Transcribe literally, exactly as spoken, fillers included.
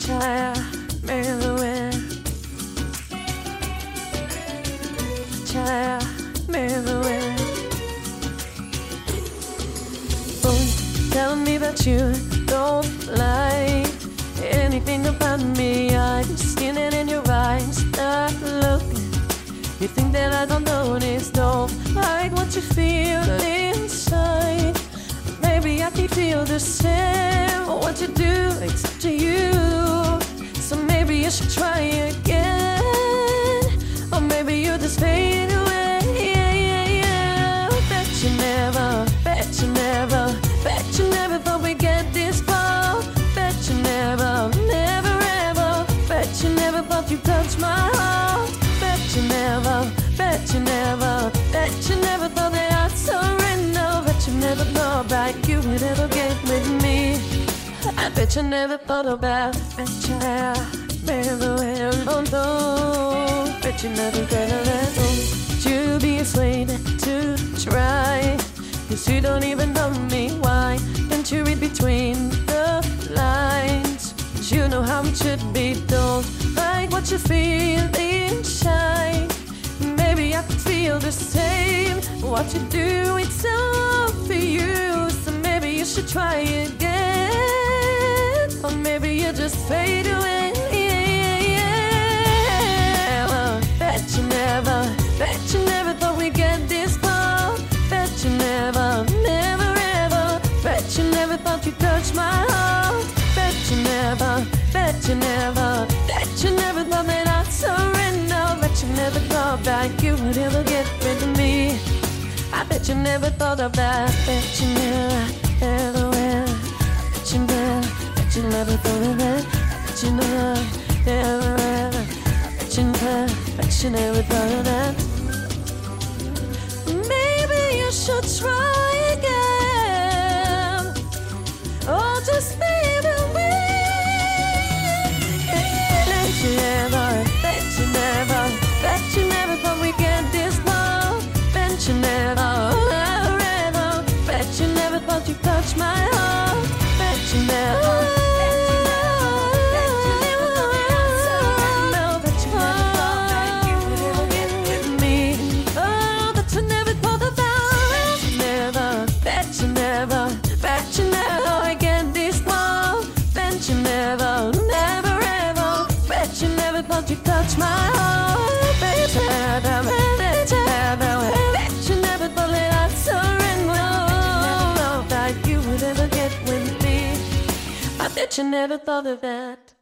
Try everywhere. Try everywhere. Oh, tell me that you don't like anything about me. I'm seeing it in your eyes. Not looking. You think that I don't notice, don't like what you feel inside. Maybe I can feel the same. What you do, it's up to you. So maybe you should try again. Or maybe you just fade away. Yeah, yeah, yeah. Bet you never, bet you never, bet you never thought we'd get this far. Bet you never, never ever, bet you never thought you'd touch my heart. Bet you never, bet you never, bet you never thought that I'd surrender. Bet you never thought that you would ever get with me. I bet you never thought about. Bet you everywhere, oh no. Bet you never gonna let go. You be afraid to try, 'cause you don't even know me. Why don't you read between the lines? 'Cause you know how it should be. Don't like what you feel inside. Maybe I could feel the same. What you do, it's all for you. So maybe you should try again. Or maybe you just fade away. Yeah, yeah, yeah. Bet you never, bet you never thought we'd get this far. Bet you never, never ever, bet you never thought you'd touch my heart. Bet you never, bet you never, bet you never thought that I'd surrender. Bet you never thought that you would ever get rid of me. I bet you never thought of that. Bet you never, ever will. Bet you never, bet you never thought of that. Bet you never, ever will. Bet you never, bet you never thought of that. Maybe you should try again. Oh, just maybe we. Bet you never, bet you never, bet you never thought we'd get this far. Bet you never, ever, ever, bet you never thought you'd touch my heart. Bet you never, bet you never, bet you never thought that I'd surrender. Bet you never thought that you would ever get with me. Oh, bet you never thought about it. Bet you never, bet you never, bet you never get this far. Bet you never, never ever, bet you never thought you'd touch my heart. Bet you never, bet you never, bet you never thought that I'd surrender. That you would ever get with me. I bet you never thought of that.